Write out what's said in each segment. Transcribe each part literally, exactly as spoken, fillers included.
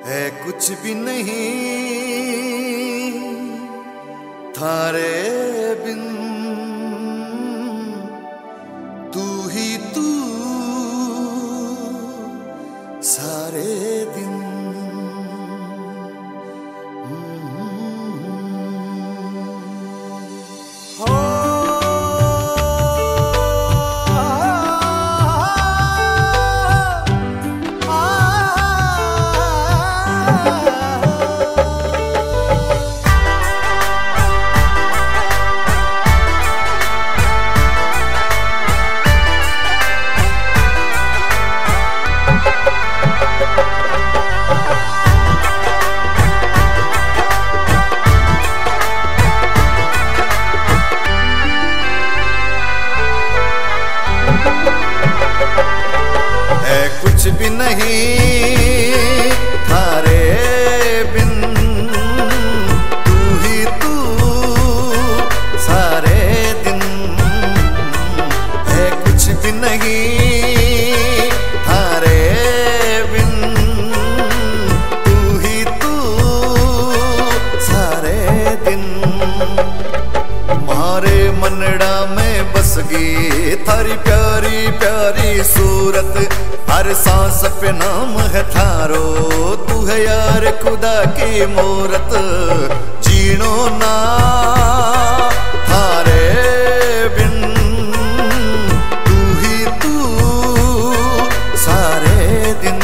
है कुछ भी नहीं थारे बिन, तू ही तू सारे दिन। कुछ भी नहीं थारे बिन, तू ही तू सारे दिन। है कुछ भी नहीं थारे बिन, तू ही तू सारे दिन। मारे मनड़ा में बस गई थारी प्यारी प्यारी सूरत, हर सांस पे नाम है थारो, तू है यार खुदा की मूरत। जीनो ना थारे बिन, तू ही तू सारे दिन।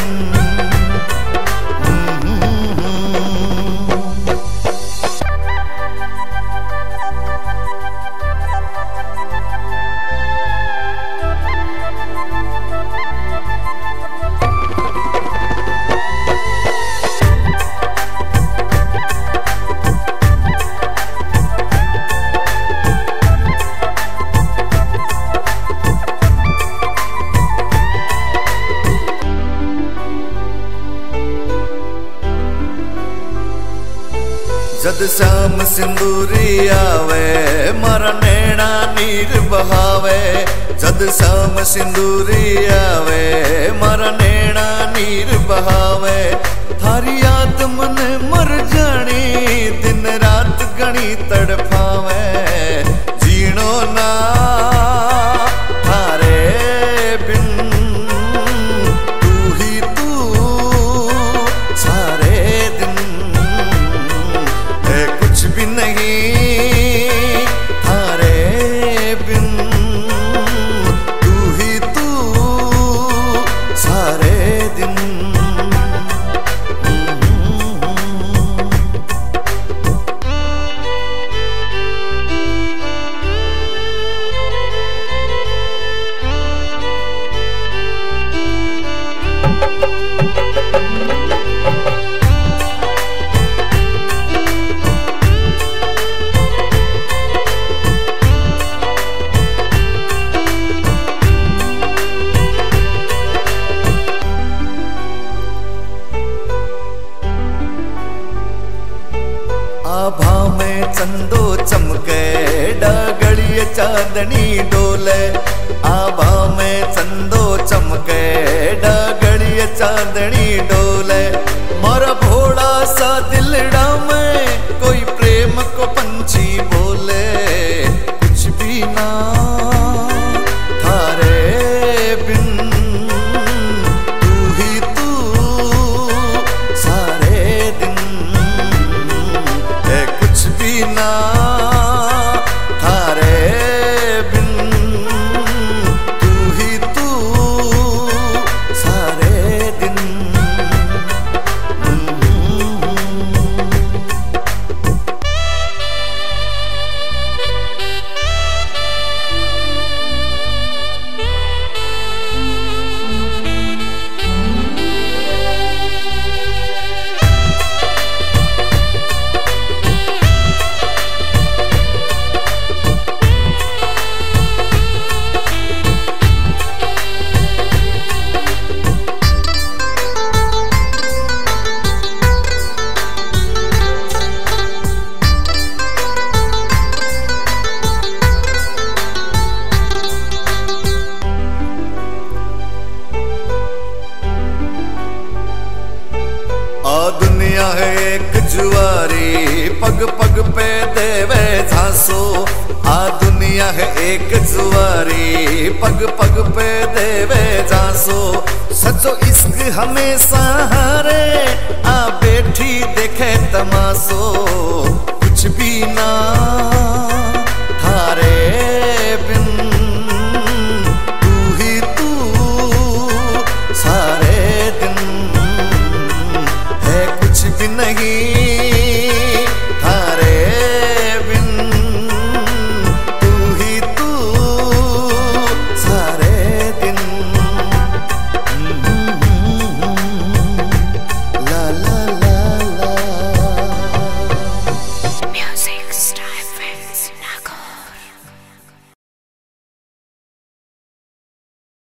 जद श्याम सिंदूरी आवे मारा नैना नीर बहावे, जद श्याम सिंदूरी आवे मारा नैना नीर बहावे। थारी याद मन मर जानी दिन रात गणी तड़फावे। जीनो ना थारे बिन, तू ही तू सारे दिन। कुछ भी नहीं थारे बिन, तू ही तू सारे दिन। आभा में चंदो चमके डगड़िए चांदनी डोले, आभा में चंदो चमके डगड़िए चांदनी डोले। मोरा भोड़ा सा दिलड़ा में कोई प्रेम को पंछी बोले। कुछ भी ना थारे बिन, तू ही तू सारे दिन। कुछ भी ना थारे बिन, तू ही तू सारे दिन। पग पे देवे झांसो। आ दुनिया है एक जुआरी, पग पग पे देवे झांसो। सचो इश्क हमेशा हारे, आ बैठी देखे तमाशो। कुछ भी ना